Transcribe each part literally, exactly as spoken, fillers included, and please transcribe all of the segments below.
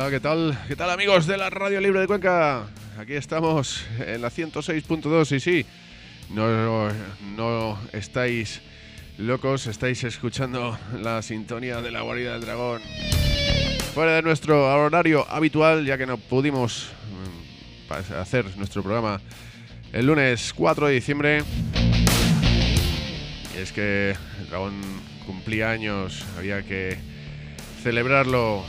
Hola, ¿qué tal? ¿Qué tal, amigos de la Radio Libre de Cuenca? Aquí estamos en la ciento seis punto dos y sí, no, no estáis locos, estáis escuchando la sintonía de la Guarida del Dragón. Fuera de nuestro horario habitual, ya que no pudimos hacer nuestro programa el lunes cuatro de diciembre. Y es que el dragón cumplía años, había que celebrarlo.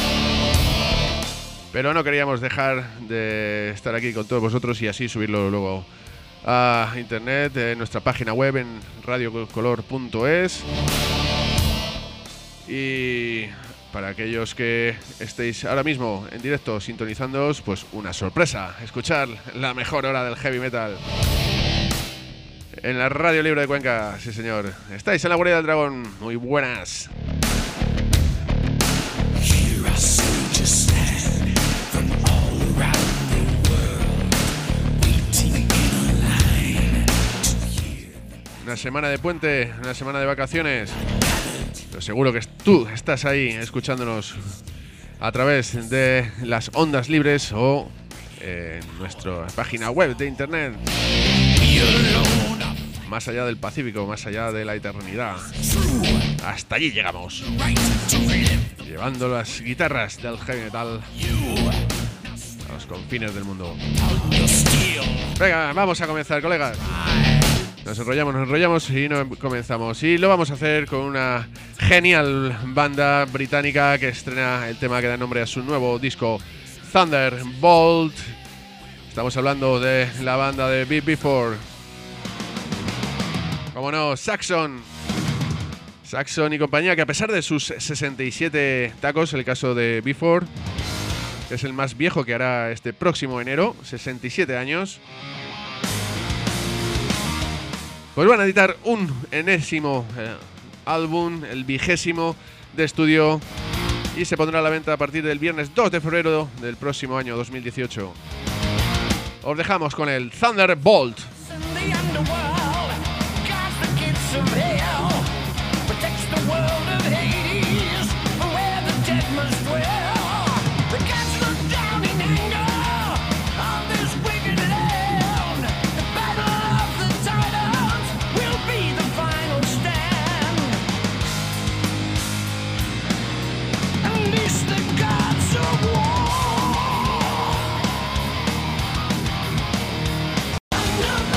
Pero no queríamos dejar de estar aquí con todos vosotros y así subirlo luego a internet, en nuestra página web en radio color punto es. Y para aquellos que estéis ahora mismo en directo sintonizándoos, pues una sorpresa, escuchar la mejor hora del heavy metal en la Radio Libre de Cuenca. Sí, señor, estáis en la Guardia del Dragón. Muy buenas. Una semana de puente, una semana de vacaciones. Pero seguro que tú estás ahí escuchándonos a través de las ondas libres o en nuestra página web de internet. Más allá del Pacífico, más allá de la eternidad. Hasta allí llegamos. Llevando las guitarras del heavy metal a los confines del mundo. Venga, vamos a comenzar, colegas. Nos enrollamos, nos enrollamos y no comenzamos. Y lo vamos a hacer con una genial banda británica que estrena el tema que da nombre a su nuevo disco, Thunderbolt. Estamos hablando de la banda de Be Before. Como no, Saxon. Saxon y compañía, que a pesar de sus sesenta y siete tacos, el caso de Before, que es el más viejo que hará este próximo enero, sesenta y siete años, pues van a editar un enésimo eh, álbum, el vigésimo de estudio, y se pondrá a la venta a partir del viernes dos de febrero del próximo año dos mil dieciocho. Os dejamos con el Thunderbolt. No!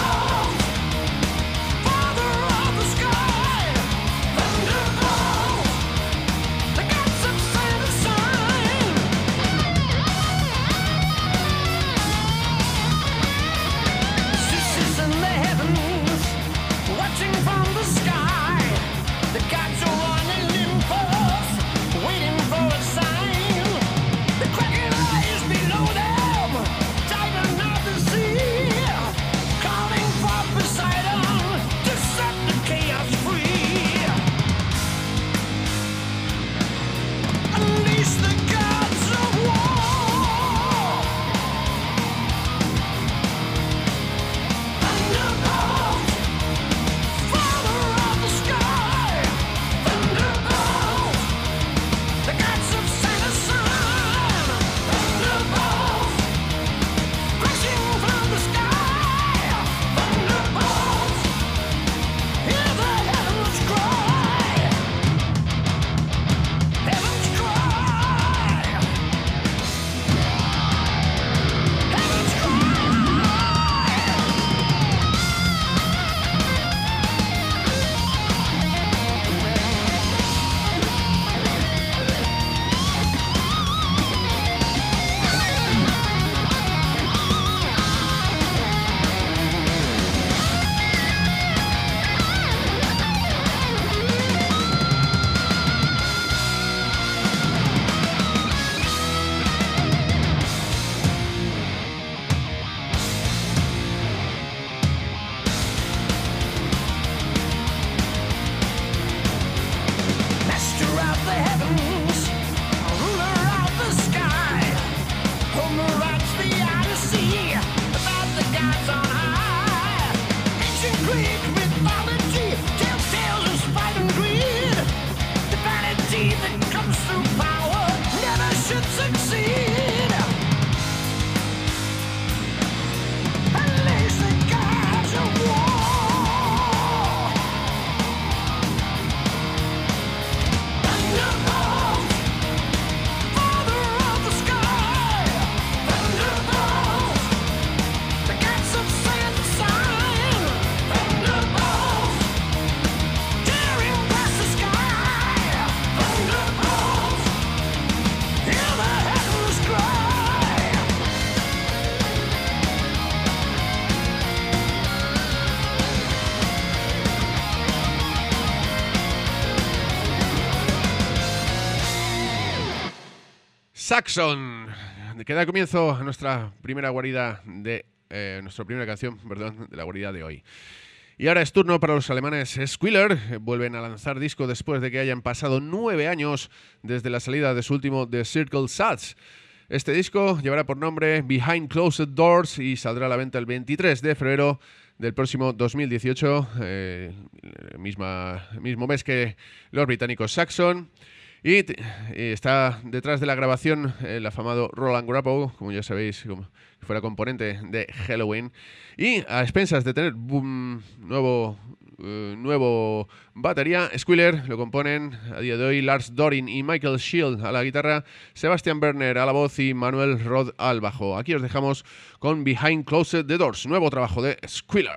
Saxon, que da comienzo a nuestra primera guarida de eh, nuestra primera canción, perdón, de la guarida de hoy. Y ahora es turno para los alemanes Squealer. Vuelven a lanzar disco después de que hayan pasado nueve años desde la salida de su último The Circle Sats. Este disco llevará por nombre Behind Closed Doors y saldrá a la venta el veintitrés de febrero del próximo dos mil dieciocho, eh, misma, mismo mes que los británicos Saxon. Y, t- y está detrás de la grabación el afamado Roland Grappo, como ya sabéis, como si fuera componente de Helloween. Y a expensas de tener boom, nuevo, uh, nuevo batería, Squealer lo componen a día de hoy Lars Dorin y Michael Shield a la guitarra, Sebastian Berner a la voz y Manuel Rod al bajo. Aquí os dejamos con Behind Closed Doors, nuevo trabajo de Squealer.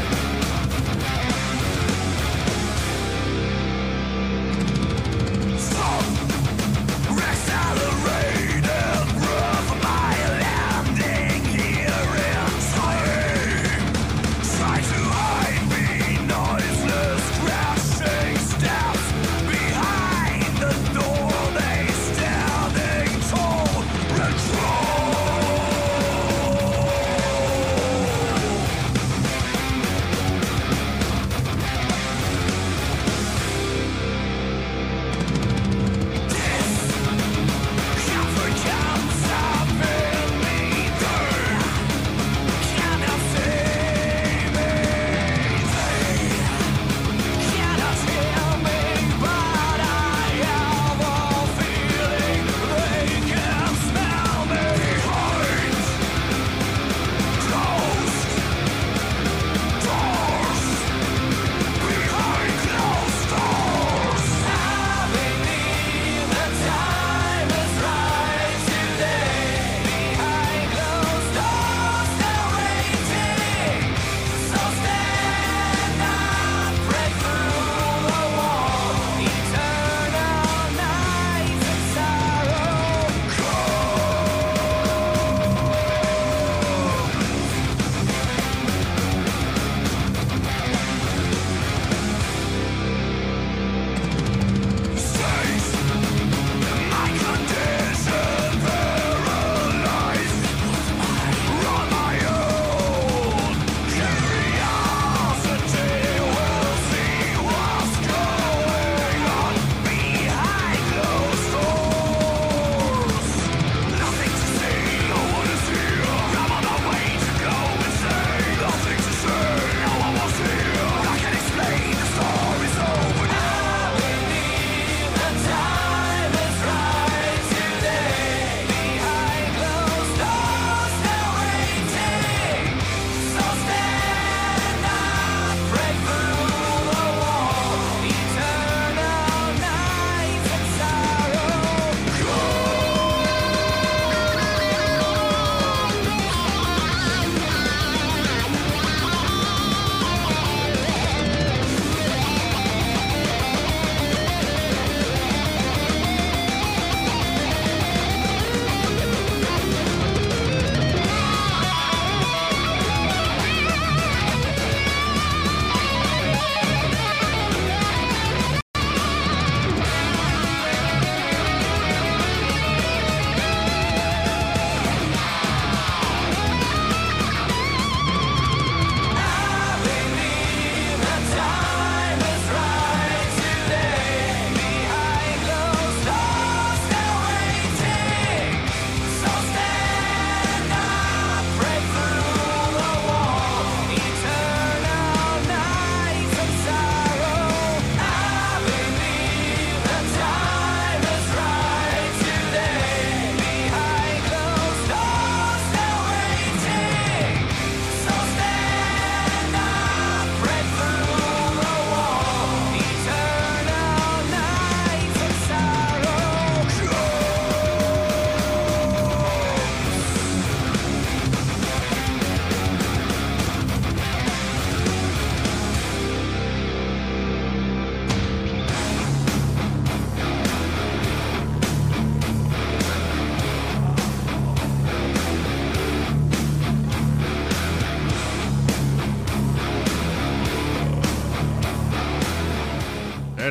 We'll be right back.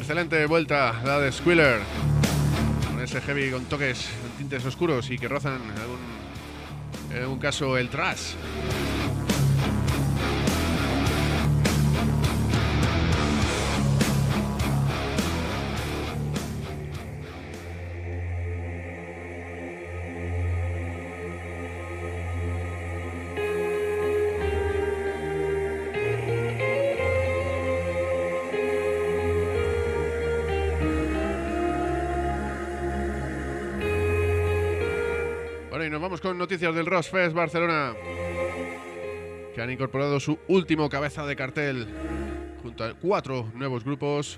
Excelente vuelta la de Squealer, con ese heavy con toques, tintes oscuros y que rozan en algún, en algún caso el thrash. Bueno, y nos vamos con noticias del Rockfest Barcelona, que han incorporado su último cabeza de cartel junto a cuatro nuevos grupos,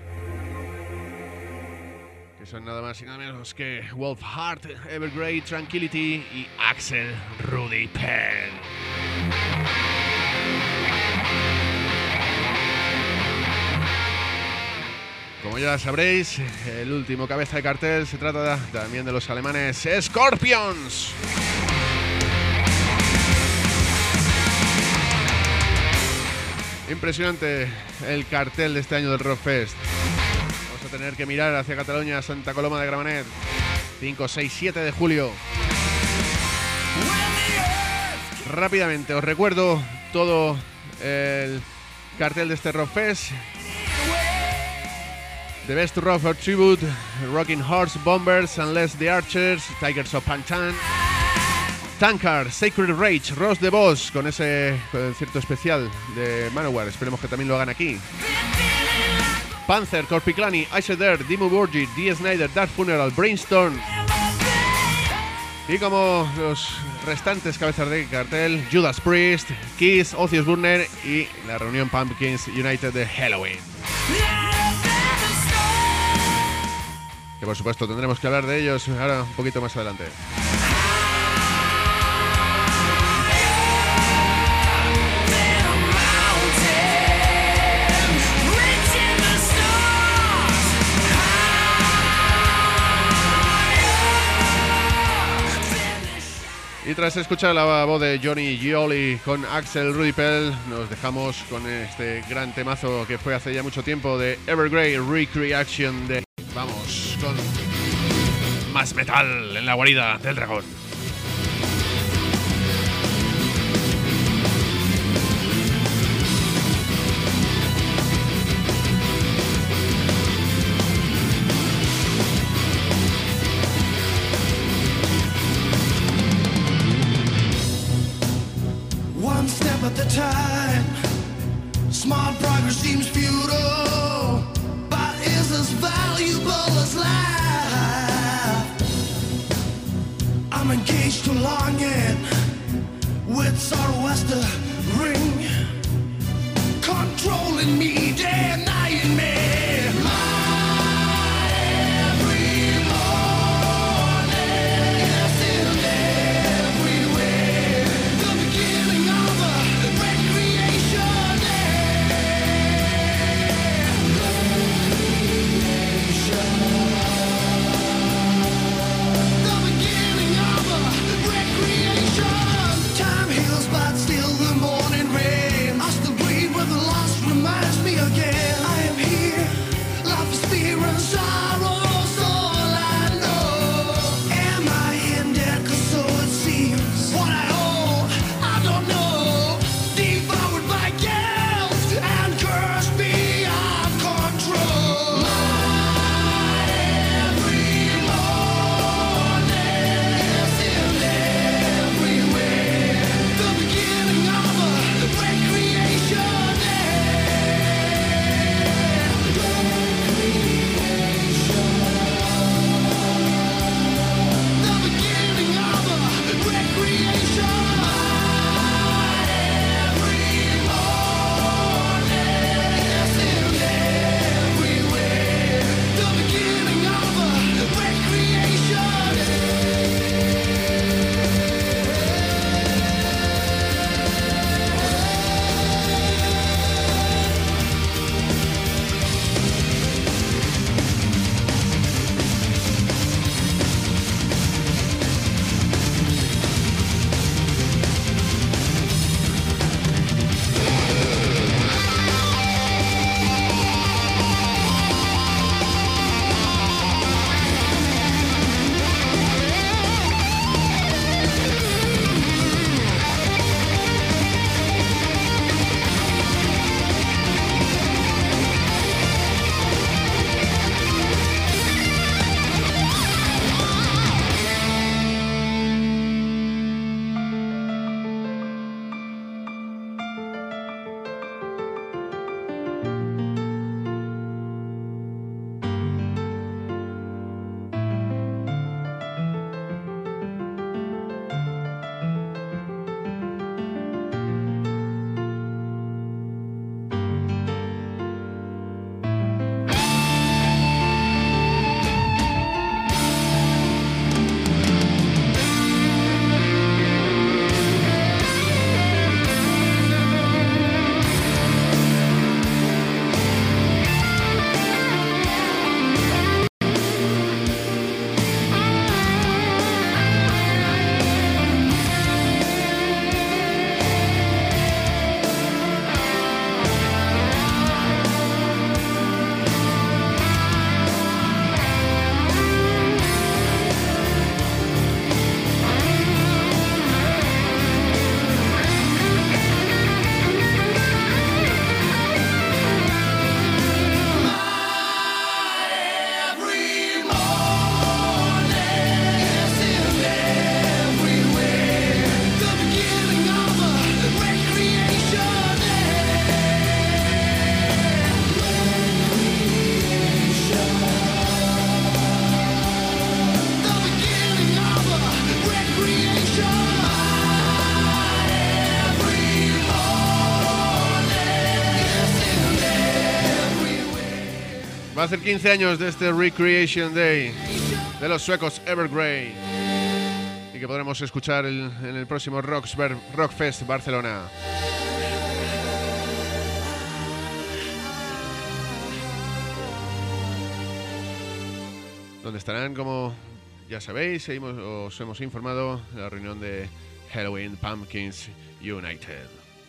que son nada más y nada menos que Wolfheart, Evergrey, Tranquility y Axel Rudy Pell. Como ya sabréis, el último cabeza de cartel se trata también de los alemanes Scorpions. Impresionante el cartel de este año del Rockfest. Vamos a tener que mirar hacia Cataluña, Santa Coloma de Gramenet, cinco, seis, siete de julio. Rápidamente os recuerdo todo el cartel de este Rockfest. The Best Rock for Tribute, Rocking Horse, Bombers, Unless the Archers, Tigers of Pantan, Tankard, Sacred Rage, Ross the Boss, con ese concierto especial de Manowar, esperemos que también lo hagan aquí. Panther, Corpiclani, Ice Earth, Dimmu Borgir, Dee Snider, Dark Funeral, Brainstorm. Y como los restantes cabezas de cartel, Judas Priest, Kiss, Ozzy Osbourne y la reunión Pumpkins United de Halloween. Que por supuesto tendremos que hablar de ellos ahora un poquito más adelante. Y tras escuchar la voz de Johnny Gioli con Axel Rudy Pell, nos dejamos con este gran temazo que fue hace ya mucho tiempo de Evergrey Recreation de... Vamos con más metal en la guarida del dragón. One step at a time, small progress seems futile, but is as valuable as life. I'm engaged to longing, with sorrow as the ring, controlling me day and night in me. Again hacer quince años de este Recreation Day de los suecos Evergrey, y que podremos escuchar el, en el próximo Rocksber, Rockfest Barcelona. Donde estarán, como ya sabéis, hemos, os hemos informado, en la reunión de Halloween Pumpkins United.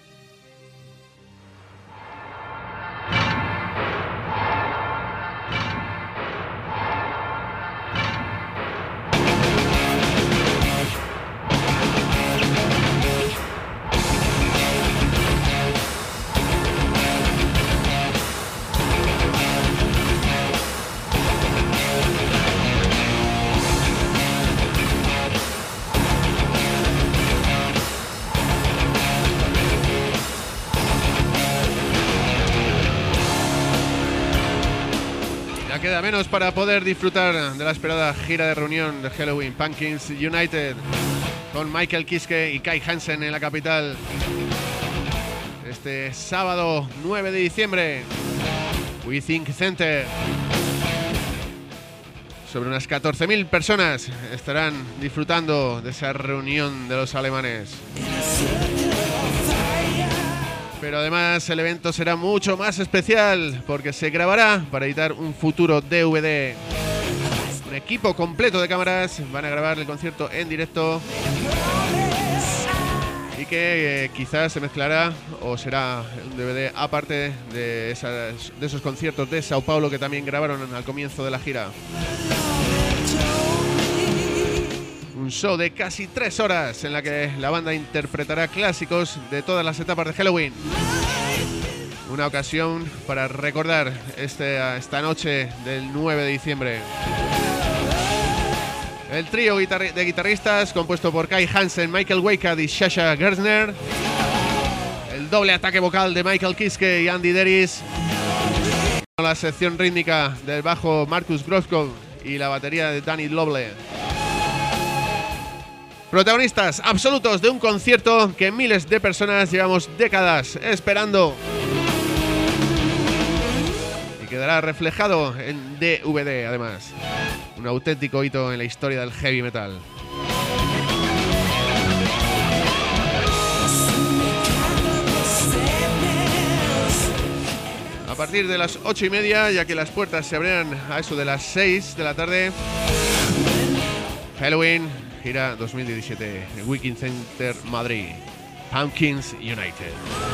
Queda menos para poder disfrutar de la esperada gira de reunión de Halloween Pumpkins United con Michael Kiske y Kai Hansen en la capital este sábado nueve de diciembre, We Think Center. Sobre unas catorce mil personas estarán disfrutando de esa reunión de los alemanes. Pero además el evento será mucho más especial porque se grabará para editar un futuro D V D. Un equipo completo de cámaras van a grabar el concierto en directo y que eh, quizás se mezclará o será un D V D aparte de, esas, de esos conciertos de Sao Paulo que también grabaron al comienzo de la gira. Un show de casi tres horas en la que la banda interpretará clásicos de todas las etapas de Halloween. Una ocasión para recordar este, esta noche del nueve de diciembre. El trío de guitarristas compuesto por Kai Hansen, Michael Weikad y Sasha Gersner. El doble ataque vocal de Michael Kiske y Andy Deris. La sección rítmica del bajo Marcus Groskov y la batería de Danny Loble. Protagonistas absolutos de un concierto que miles de personas llevamos décadas esperando y quedará reflejado en D V D además. Un auténtico hito en la historia del heavy metal. A partir de las ocho y media, ya que las puertas se abrirán a eso de las seis de la tarde, Halloween gira dos mil diecisiete en Wiking Center Madrid, Pumpkins United.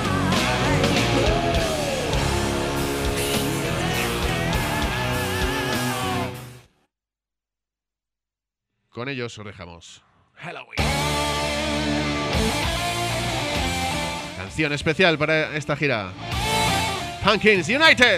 Con ellos os dejamos Halloween. Canción especial para esta gira, Pumpkins United.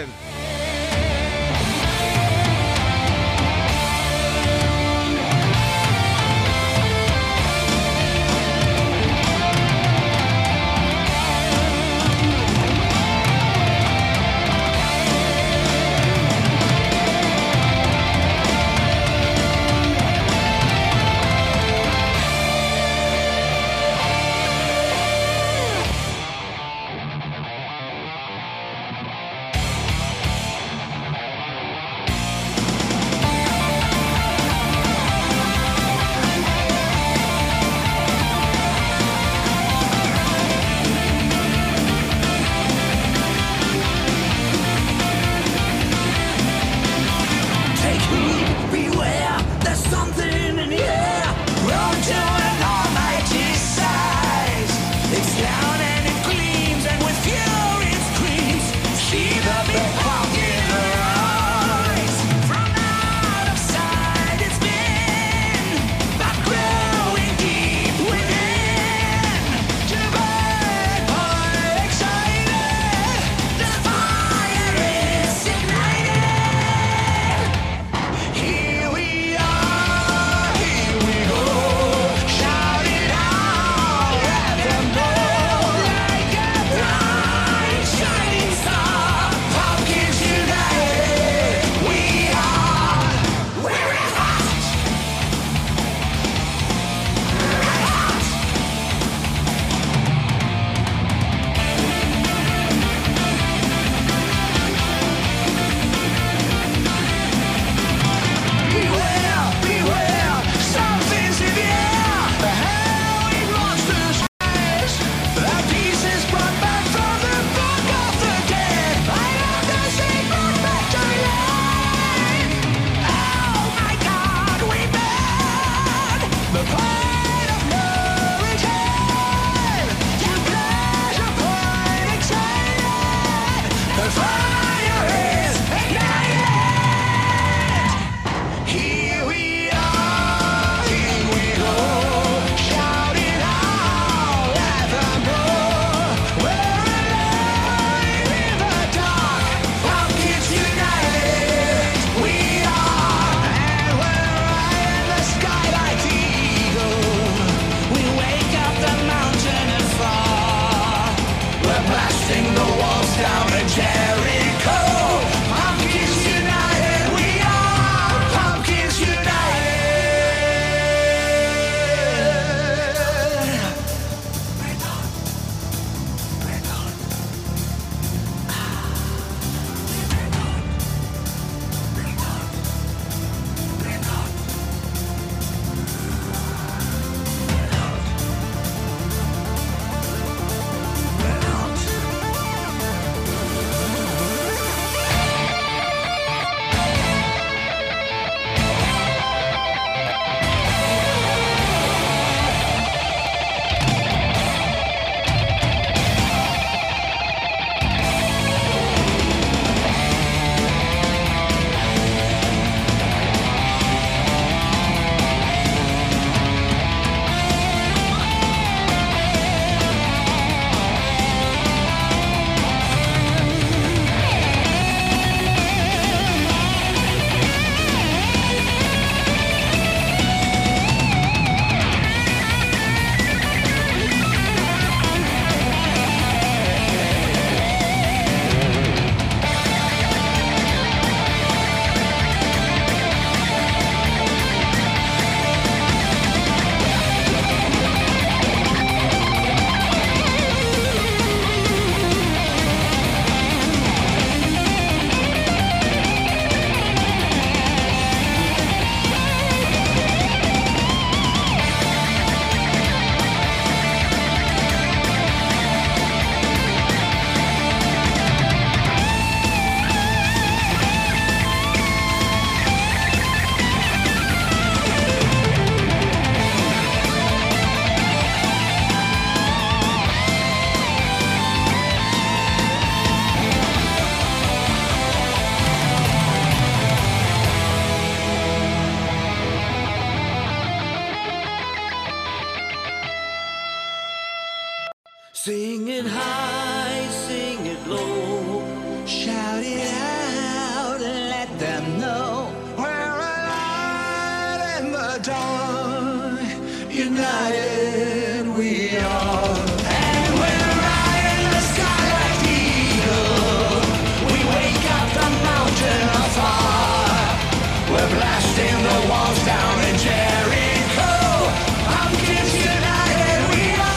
Sing it high, sing it low, shout it out and let them know we're alive in the dawn, united we are. And we're riding the sky like the eagle, we wake up the mountain afar, we're blasting the walls down in Jericho, pumpkins united we are.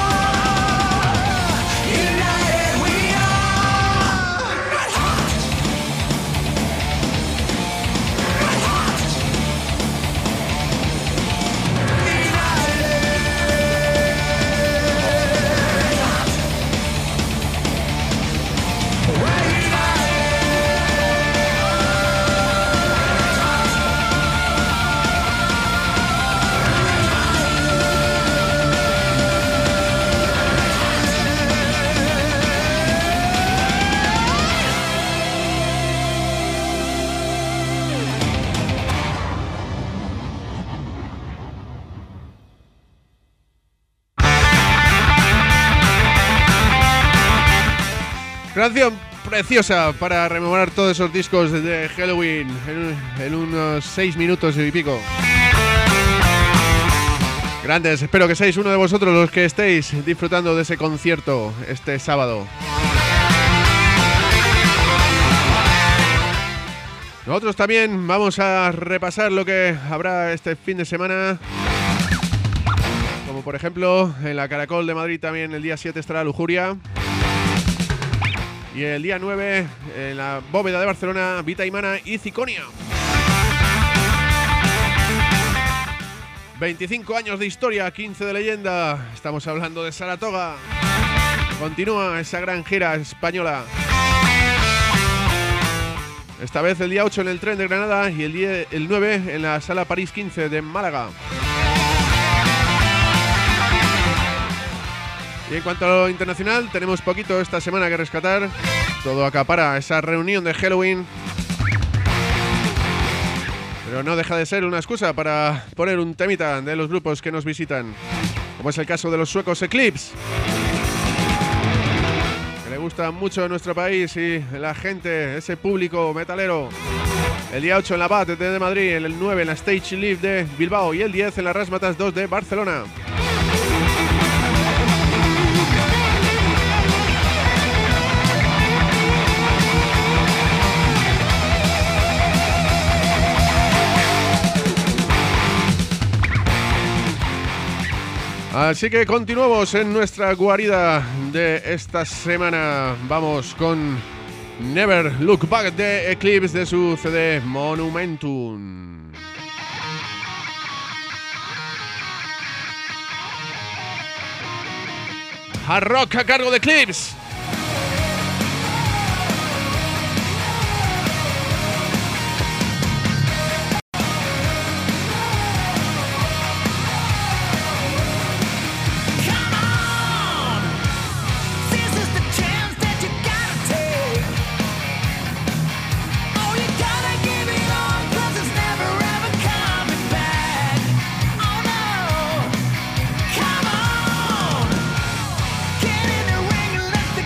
Canción preciosa para rememorar todos esos discos de Helloween en, en unos seis minutos y pico. Grandes, espero que seáis uno de vosotros los que estéis disfrutando de ese concierto este sábado. Nosotros también vamos a repasar lo que habrá este fin de semana. Como por ejemplo, en la Caracol de Madrid también el día siete estará Lujuria. Y el día nueve, en la Bóveda de Barcelona, Vita Imana y Ciconia. veinticinco años de historia, quince de leyenda. Estamos hablando de Saratoga. Continúa esa gran gira española. Esta vez el día ocho en el Tren de Granada y el, día, el nueve en la Sala París quince de Málaga. Y en cuanto a lo internacional, tenemos poquito esta semana que rescatar. Todo acapara esa reunión de Helloween. Pero no deja de ser una excusa para poner un temita de los grupos que nos visitan. Como es el caso de los suecos Eclipse, que le gusta mucho a nuestro país y la gente, ese público metalero. El día ocho en la B A T de Madrid, el nueve en la Stage Live de Bilbao y el diez en la Razzmatazz dos de Barcelona. Así que continuamos en nuestra guarida de esta semana. Vamos con Never Look Back de Eclipse de su C D Monumentum. Hard rock a cargo de Eclipse. Get in the ring and let the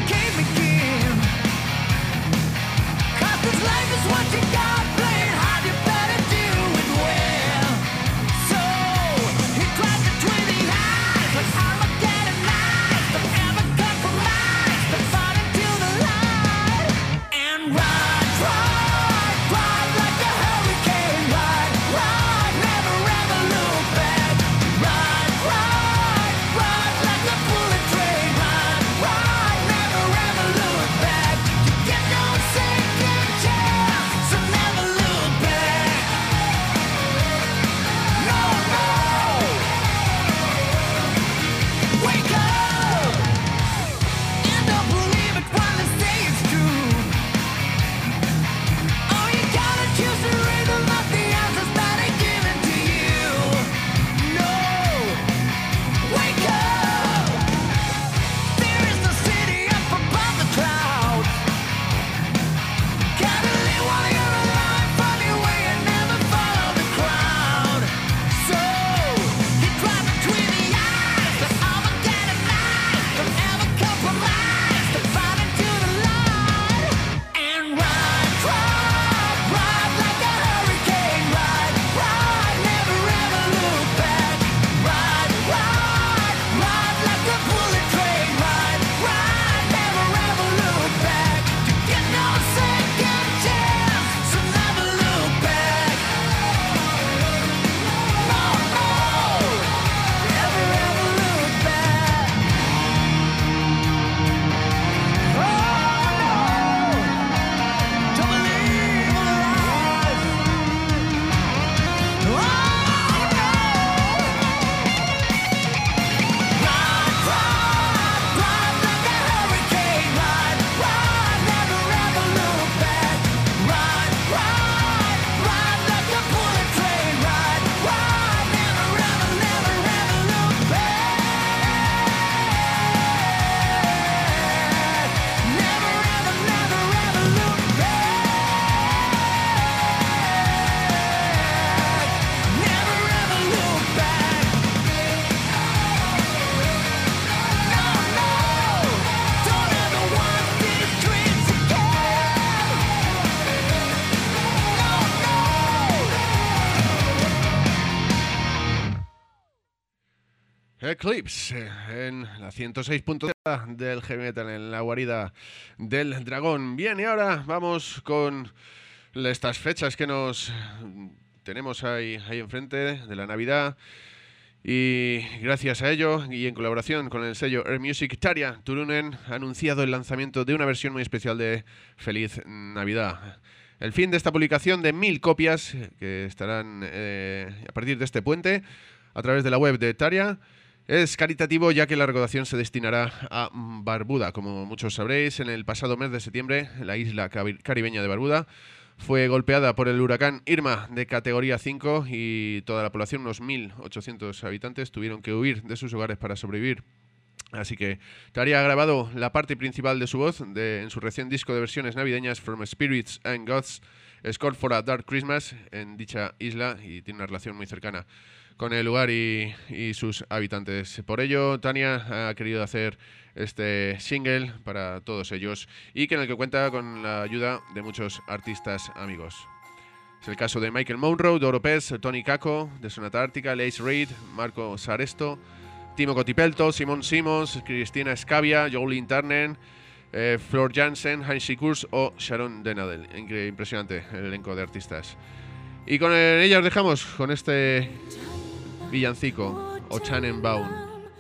Eclipse en la ciento seis punto cero del heavy metal, en la guarida del dragón. Bien, y ahora vamos con estas fechas que nos tenemos ahí, ahí enfrente de la Navidad. Y gracias a ello, y en colaboración con el sello Air Music, Tarja Turunen ha anunciado el lanzamiento de una versión muy especial de Feliz Navidad. El fin de esta publicación de mil copias, que estarán eh, a partir de este puente, a través de la web de Tarja, es caritativo, ya que la recaudación se destinará a Barbuda. Como muchos sabréis, en el pasado mes de septiembre, la isla caribeña de Barbuda fue golpeada por el huracán Irma de categoría cinco y toda la población, unos mil ochocientos habitantes, tuvieron que huir de sus hogares para sobrevivir. Así que Tarja ha grabado la parte principal de su voz de, en su recién disco de versiones navideñas From Spirits and Gods, Score for a Dark Christmas, en dicha isla, y tiene una relación muy cercana con el lugar y, y sus habitantes. Por ello, Tarja ha querido hacer este single para todos ellos y que en el que cuenta con la ayuda de muchos artistas amigos. Es el caso de Michael Monroe, Doro Pez, Tony Kako, de Sonata Ártica, Lace Reid, Marco Saresto, Timo Cotipelto, Simon Simons, Cristina Scavia, Jolene Turner, eh, Flor Jansen, Heinz Kurs o Sharon Denadel. Impresionante el elenco de artistas. Y con ellas dejamos con este villancico, O Tannenbaum.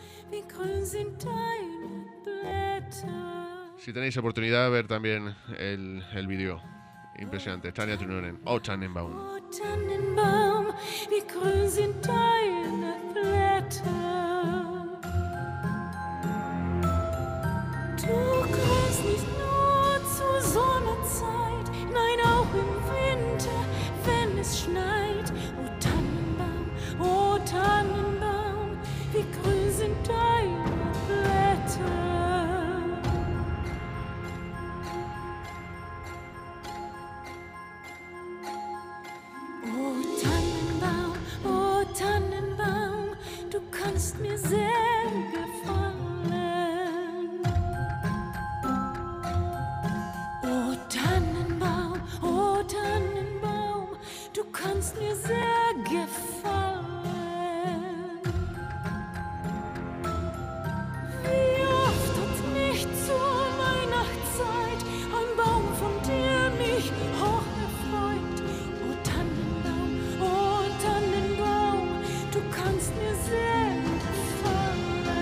Si tenéis oportunidad de ver también el, el vídeo, impresionante. Tarja Turunen, O Tannenbaum. O Tannenbaum, wie grün sind deine Blätter. Du kommst nicht nur zur Sommerzeit, nein auch im Winter, wenn es schneit. O Tannenbaum, o Tannenbaum, wie grün sind deine Blätter. O Tannenbaum, o Tannenbaum, du kannst mir sehr gefallen. O Tannenbaum, o Tannenbaum, du kannst mir sehr gefallen. Wie oft hat mich zur Weihnachtszeit ein Baum von dir mich hoch erfreut. O Tannenbaum, o Tannenbaum, du kannst mir sehr gefallen.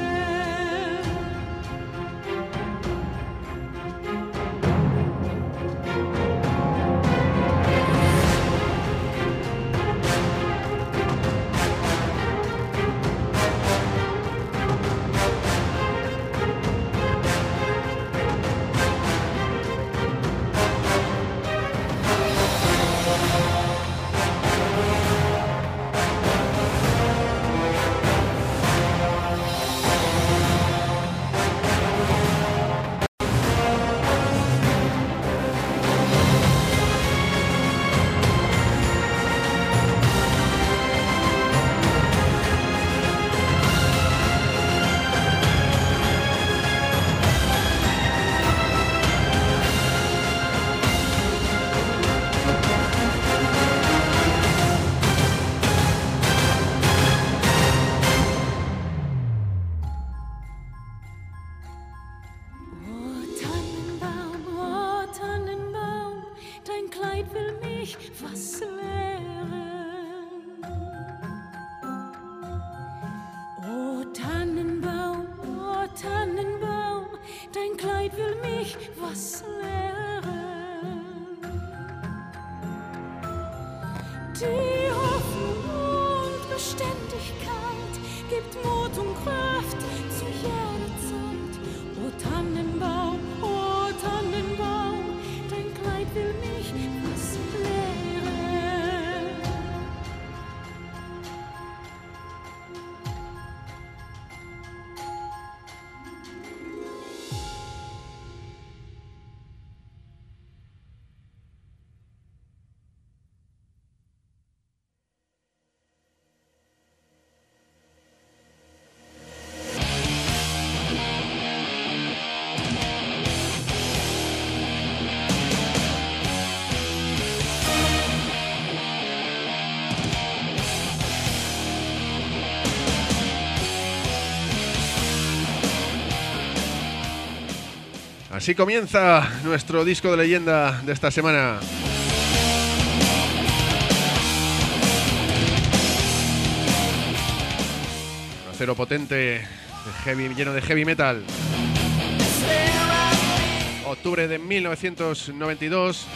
O Tannenbaum, o Tannenbaum, dein Kleid will mich was lehren. O Tannenbaum, o Tannenbaum, dein Kleid will mich was lehren. Die Hoffnung und Beständigkeit gibt Mut und Kraft zu jeder Zeit. O Tannenbaum, o Tannenbaum, dein Kleid will mich was lehren. Así comienza nuestro disco de leyenda de esta semana. Un acero potente, de heavy, lleno de heavy metal. Octubre de mil novecientos noventa y dos.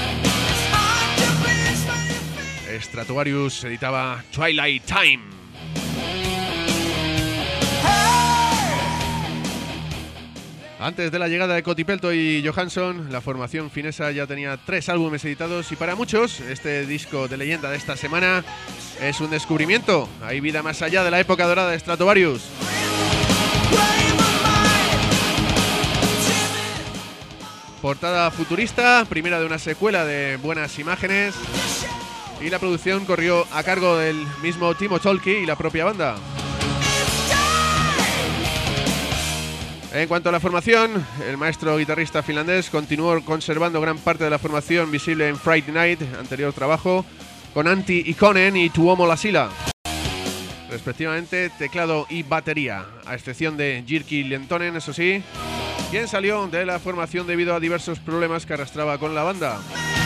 Stratovarius editaba Twilight Time. Antes de la llegada de Kotipelto y Johansson, la formación finesa ya tenía tres álbumes editados y para muchos este disco de leyenda de esta semana es un descubrimiento. Hay vida más allá de la época dorada de Stratovarius. Portada futurista, primera de una secuela de buenas imágenes, y la producción corrió a cargo del mismo Timo Tolkki y la propia banda. En cuanto a la formación, el maestro guitarrista finlandés continuó conservando gran parte de la formación visible en Friday Night, anterior trabajo, con Antti Ikonen y Tuomo Lasila, respectivamente teclado y batería, a excepción de Jyrki Lentonen, eso sí, quien salió de la formación debido a diversos problemas que arrastraba con la banda.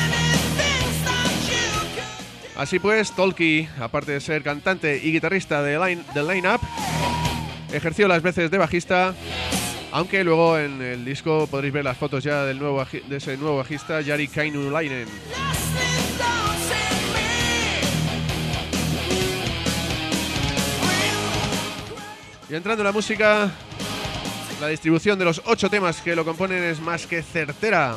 Así pues, Tolkki, aparte de ser cantante y guitarrista de line, de line-up, ejerció las veces de bajista, aunque luego en el disco podréis ver las fotos ya del nuevo, de ese nuevo bajista, Jari Kainulainen. Y entrando en la música, la distribución de los ocho temas que lo componen es más que certera.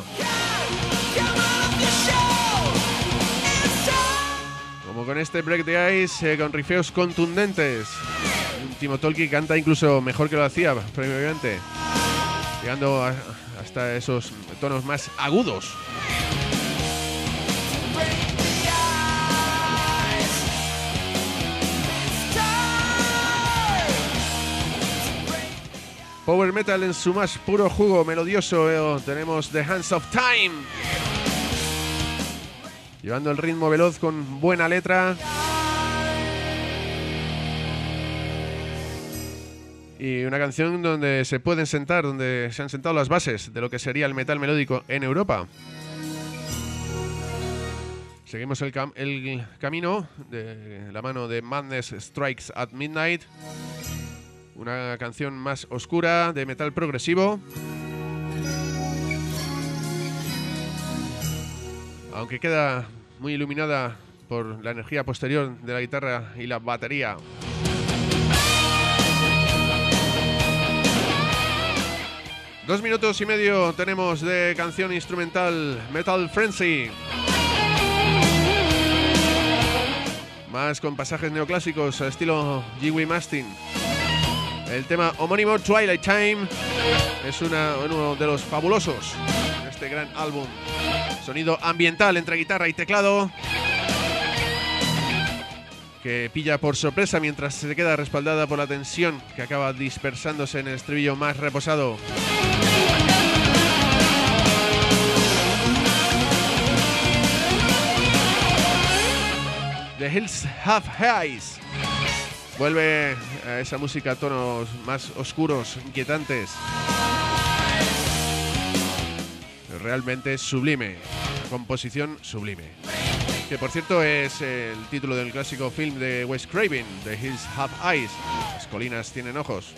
Como con este Break the Ice, eh, con rifeos contundentes. Timo Tolkki canta incluso mejor que lo hacía previamente, llegando a, hasta esos tonos más agudos. Power metal en su más puro jugo melodioso, eh, tenemos The Hands of Time, llevando el ritmo veloz con buena letra. Y una canción donde se pueden sentar, donde se han sentado las bases de lo que sería el metal melódico en Europa. Seguimos el, cam el camino de la mano de Madness Strikes at Midnight, una canción más oscura de metal progresivo, aunque queda muy iluminada por la energía posterior de la guitarra y la batería. Dos minutos y medio tenemos de canción instrumental Metal Frenzy. Más con pasajes neoclásicos a estilo Jimmy Mastin. El tema homónimo Twilight Time es una, uno de los fabulosos de este gran álbum. Sonido ambiental entre guitarra y teclado, que pilla por sorpresa mientras se queda respaldada por la tensión que acaba dispersándose en el estribillo más reposado. The Hills Have Eyes. Vuelve a esa música a tonos más oscuros, inquietantes. Realmente sublime. Composición sublime. Que por cierto es el título del clásico film de Wes Craven, The Hills Have Eyes. Las colinas tienen ojos.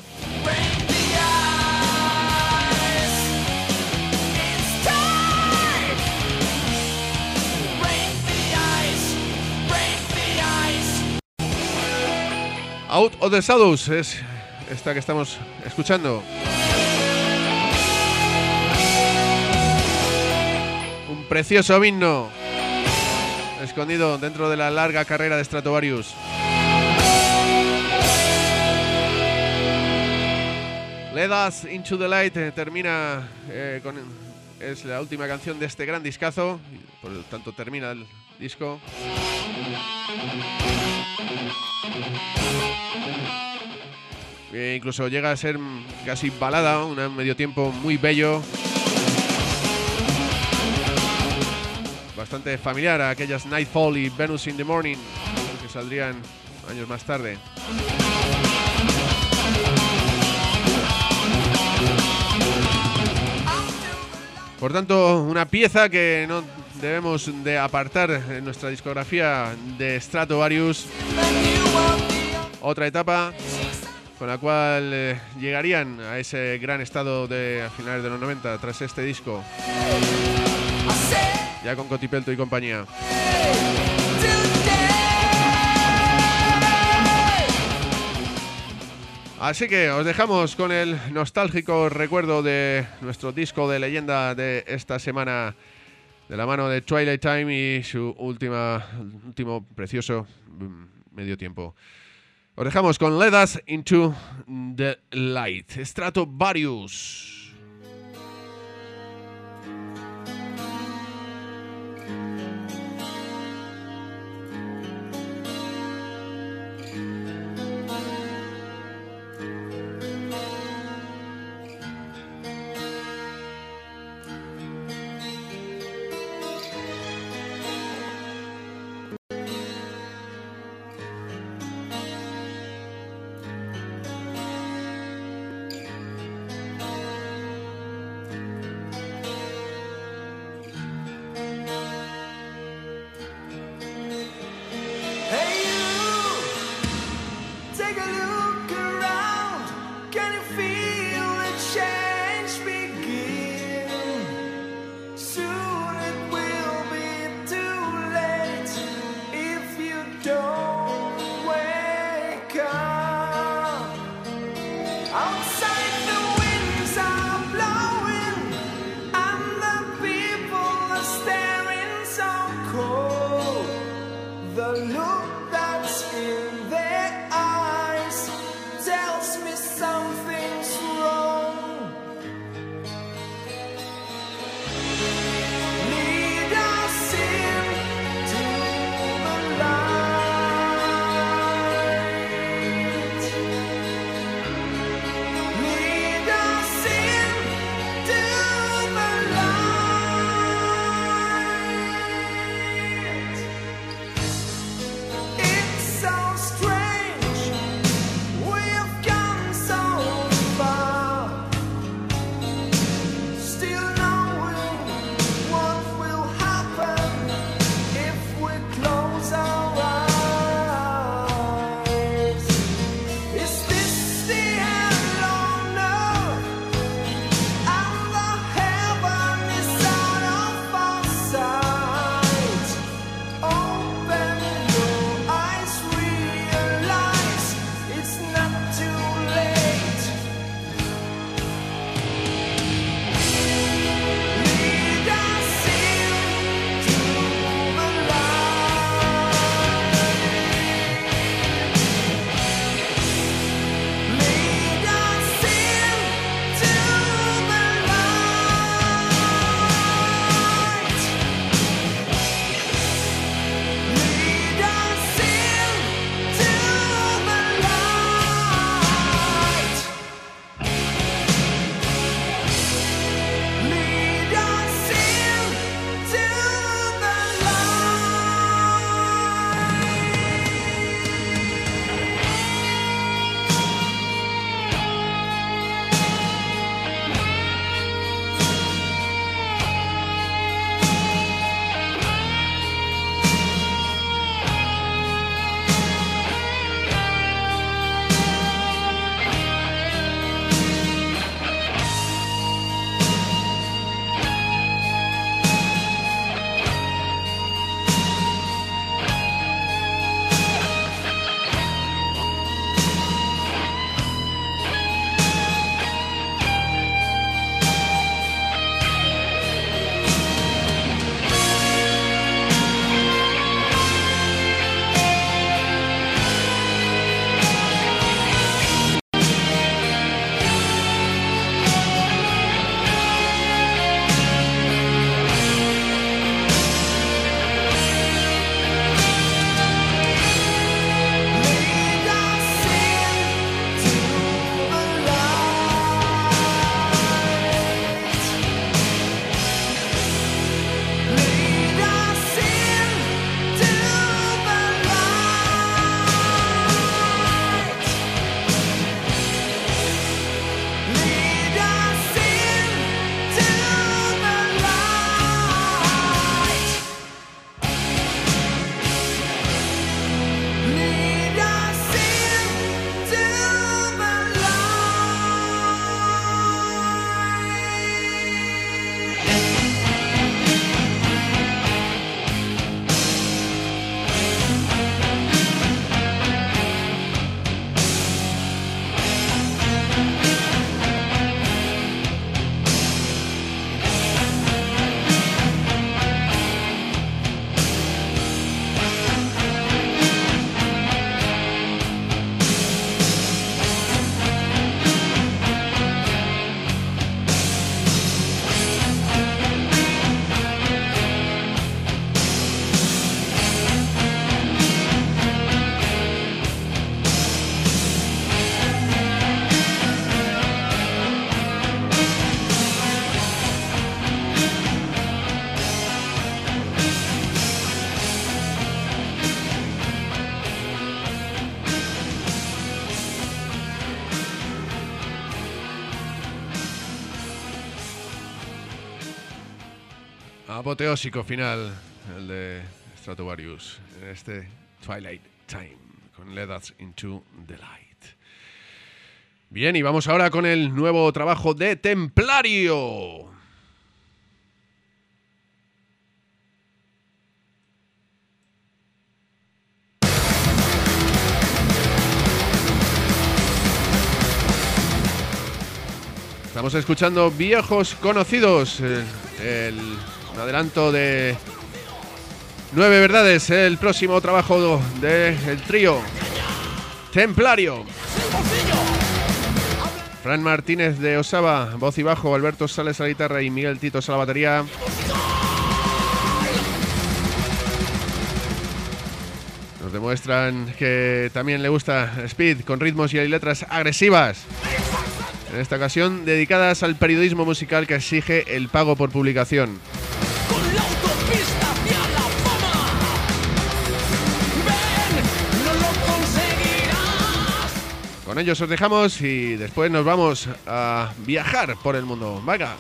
Out of the Shadows es esta que estamos escuchando. Un precioso himno escondido dentro de la larga carrera de Stratovarius. Let Us Into the Light eh, termina eh, con es la última canción de este gran discazo, por lo tanto termina el disco. E incluso llega a ser casi balada, un medio tiempo muy bello, bastante familiar a aquellas Nightfall y Venus in the Morning que saldrían años más tarde. Por tanto, una pieza que no debemos de apartar en nuestra discografía de Stratovarius. Otra etapa con la cual eh, llegarían a ese gran estado de a finales de los noventa tras este disco, ya con Cotipelto y compañía. Así que os dejamos con el nostálgico recuerdo de nuestro disco de leyenda de esta semana, de la mano de Twilight Time y su última, último precioso medio tiempo. Os dejamos con Let Us Into the Light, Stratovarius. So strange, we have gone so Apoteósico final, el de Stratovarius, en este Twilight Time, con Let Us Into the Light. Bien, y vamos ahora con el nuevo trabajo de Templario. Estamos escuchando Viejos Conocidos, el, el un adelanto de Nueve Verdades, el próximo trabajo del trío Templario. Fran Martínez de Osaba, voz y bajo, Alberto Sales a la guitarra y Miguel Titos a la batería. Nos demuestran que también le gusta Speed, con ritmos y letras agresivas. En esta ocasión, dedicadas al periodismo musical que exige el pago por publicación. Con la autopista hacia la fama. Ven, no lo conseguirás. Con ellos os dejamos y después nos vamos a viajar por el mundo. ¡Venga!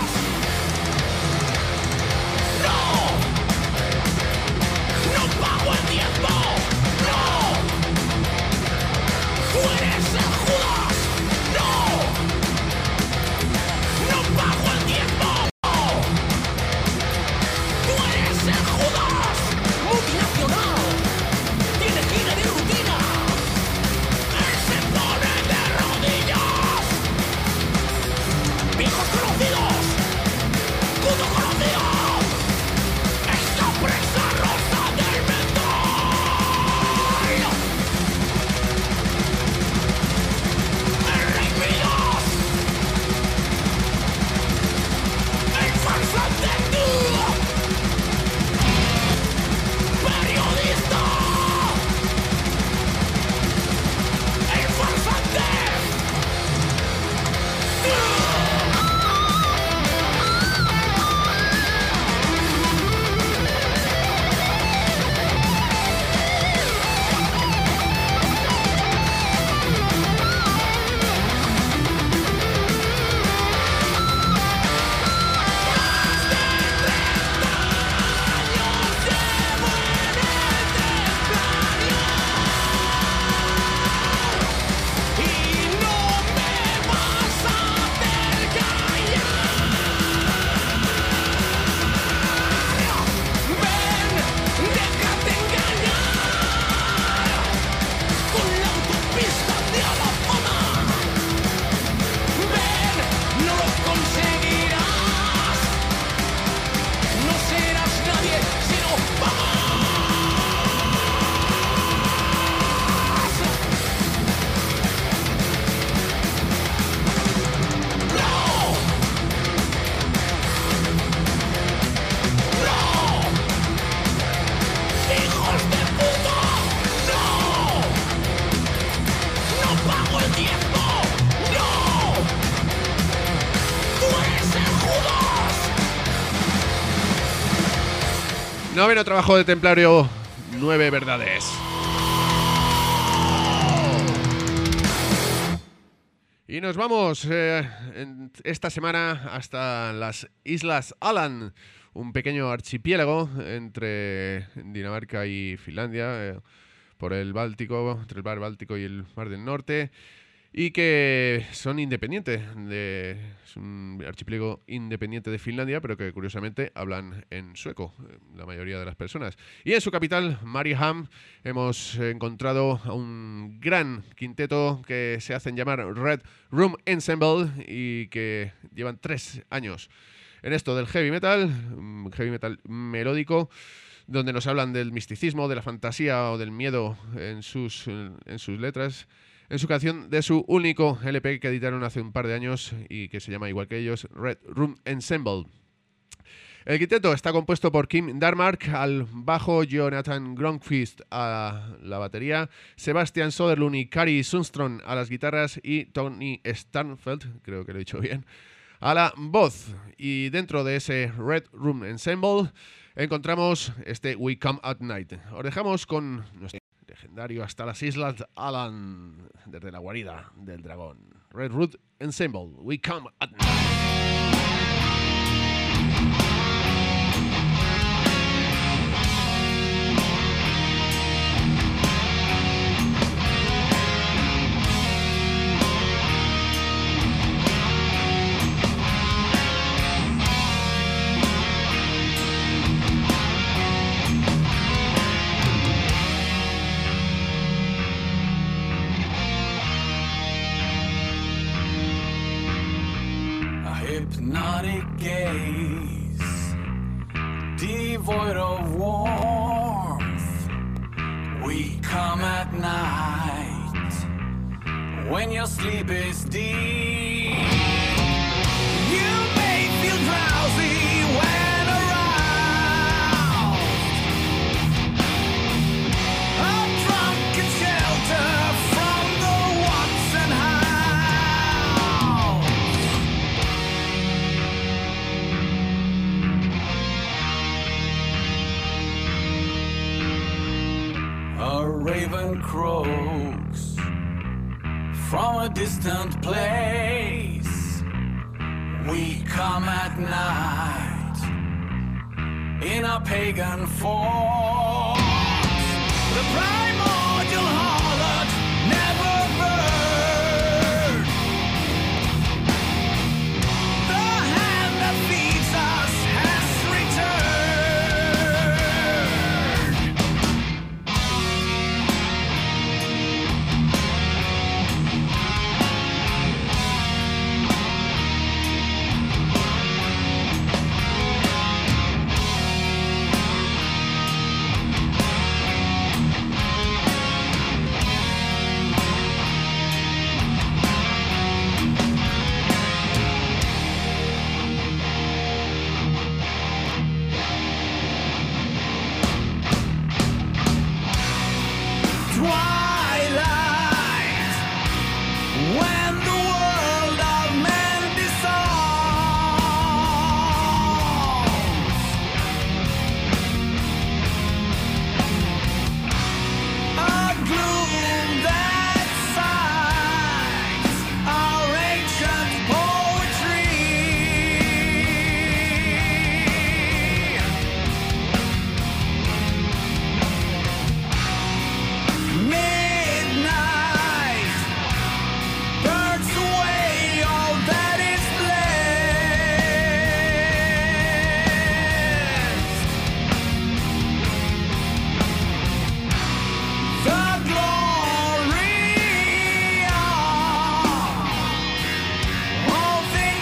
Noveno trabajo de Templario, Nueve Verdades. Y nos vamos eh, en esta semana hasta las Islas Aland, un pequeño archipiélago entre Dinamarca y Finlandia, eh, por el Báltico, entre el mar Báltico y el mar del Norte, y que son independientes, de, es un archipiélago independiente de Finlandia, pero que curiosamente hablan en sueco, la mayoría de las personas. Y en su capital, Mariehamn, hemos encontrado a un gran quinteto que se hacen llamar Red Room Ensemble y que llevan tres años en esto del heavy metal, heavy metal melódico, donde nos hablan del misticismo, de la fantasía o del miedo en sus, en sus letras, en su canción de su único L P que editaron hace un par de años y que se llama igual que ellos, Red Room Ensemble. El quinteto está compuesto por Kim Darmark al bajo, Jonathan Gronqvist a la batería, Sebastian Soderlund y Kari Sundström a las guitarras y Tony Starnfeld, creo que lo he dicho bien, a la voz. Y dentro de ese Red Room Ensemble encontramos este We Come at Night. Os dejamos con nuestro legendario Hasta las Islas Aland, desde la guarida del dragón. Red Root Ensemble, We Come at Night. hypnotic gaze, devoid of warmth. We come at night when your sleep is deep. You may feel drowsy when around a drunken shelter from the what's and hows. A raven croaks from a distant place. We come at night in a pagan form. The primordial harlot never burned. The hand that feeds us has twilight when the world of men dissolves. A gloom that sighs our ancient poetry. Midnight burns away all that is blessed. The glory of all things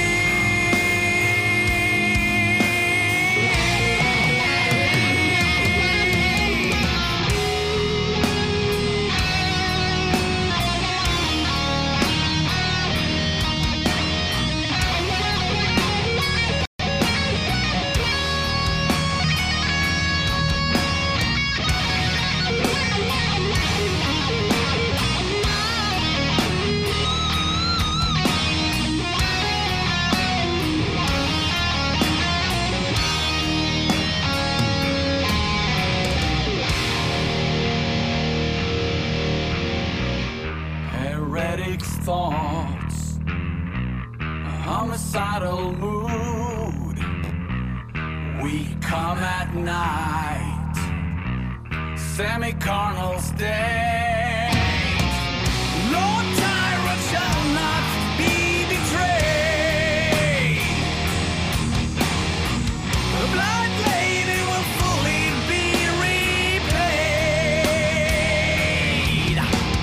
heretic thoughts, a homicidal mood. We come at night, semi-carnal state. Lord Tyrant shall not be betrayed. The Blood Lady will fully be repaid.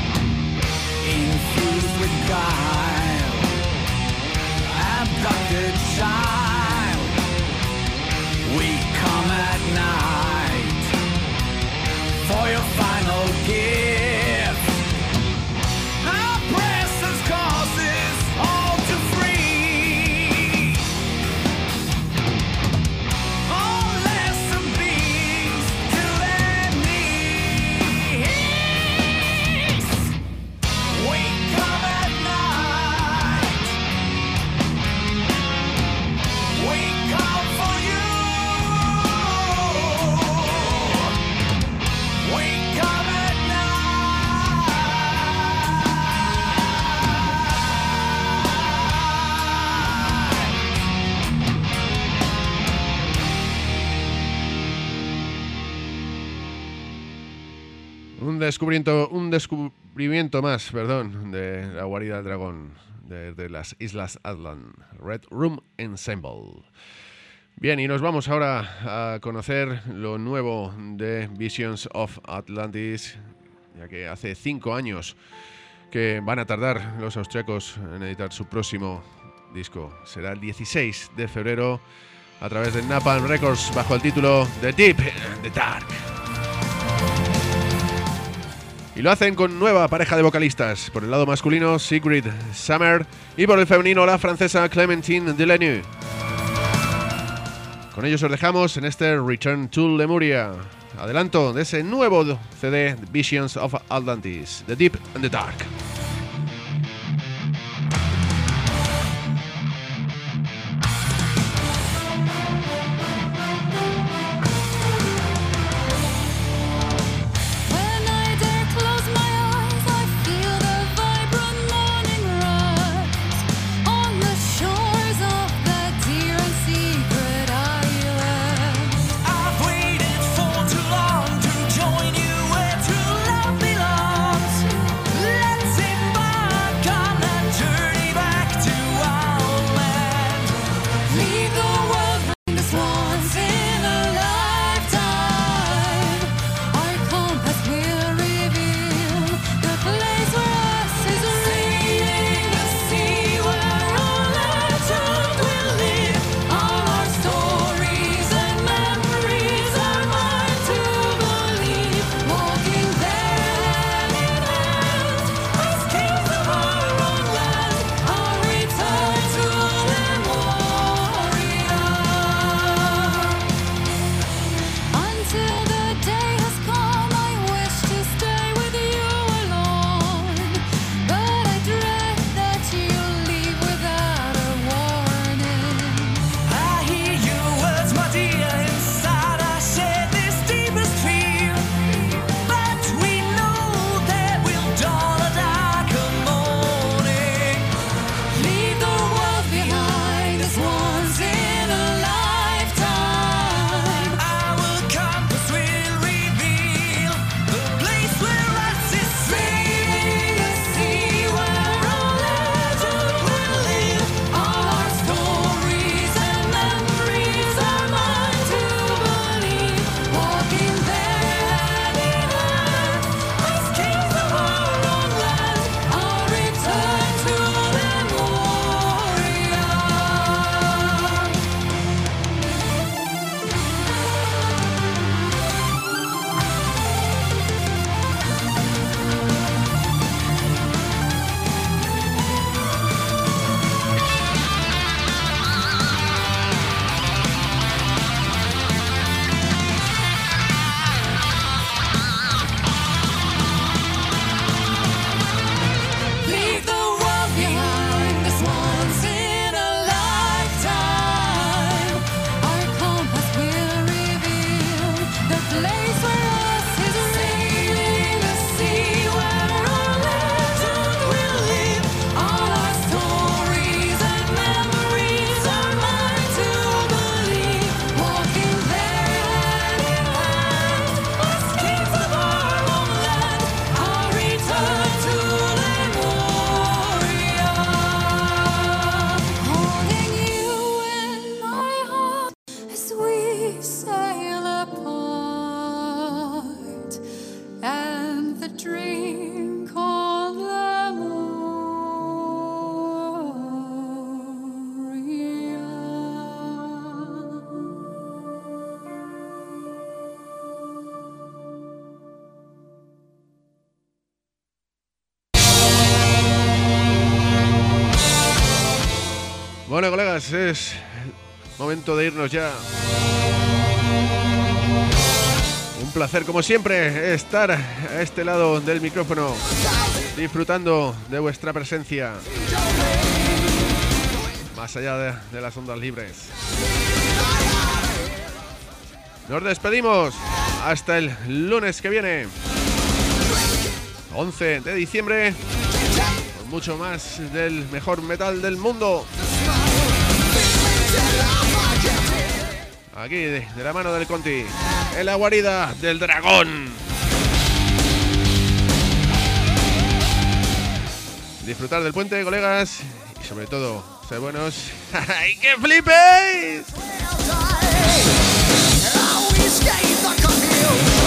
Infused with guile, abducted child. We come at night for your final gift. Our presence causes all to free. All lesser beings to their knees. We come at night. We come for you. We come at Un descubrimiento, un descubrimiento más, perdón, de la guarida del dragón de, de las Islas Atlan, Red Room Ensemble. Bien, y nos vamos ahora a conocer lo nuevo de Visions of Atlantis, ya que hace cinco años que van a tardar los austriacos en editar su próximo disco será el dieciséis de febrero a través de Napalm Records bajo el título The Deep and the Dark. Y lo hacen con nueva pareja de vocalistas, por el lado masculino Sigrid Sommer y por el femenino la francesa Clémentine Delannoy. Con ellos os dejamos en este Return to Lemuria, adelanto de ese nuevo C D Visions of Atlantis, The Deep and the Dark. Bueno, colegas, es momento de irnos ya. Un placer, como siempre, estar a este lado del micrófono, disfrutando de vuestra presencia, más allá de, de las ondas libres. Nos despedimos hasta el lunes que viene, once de diciembre, con mucho más del mejor metal del mundo. Aquí, de, de la mano del Conti, en la guarida del dragón. Disfrutar del puente, colegas, y sobre todo, ser buenos. ¡Y que flipéis!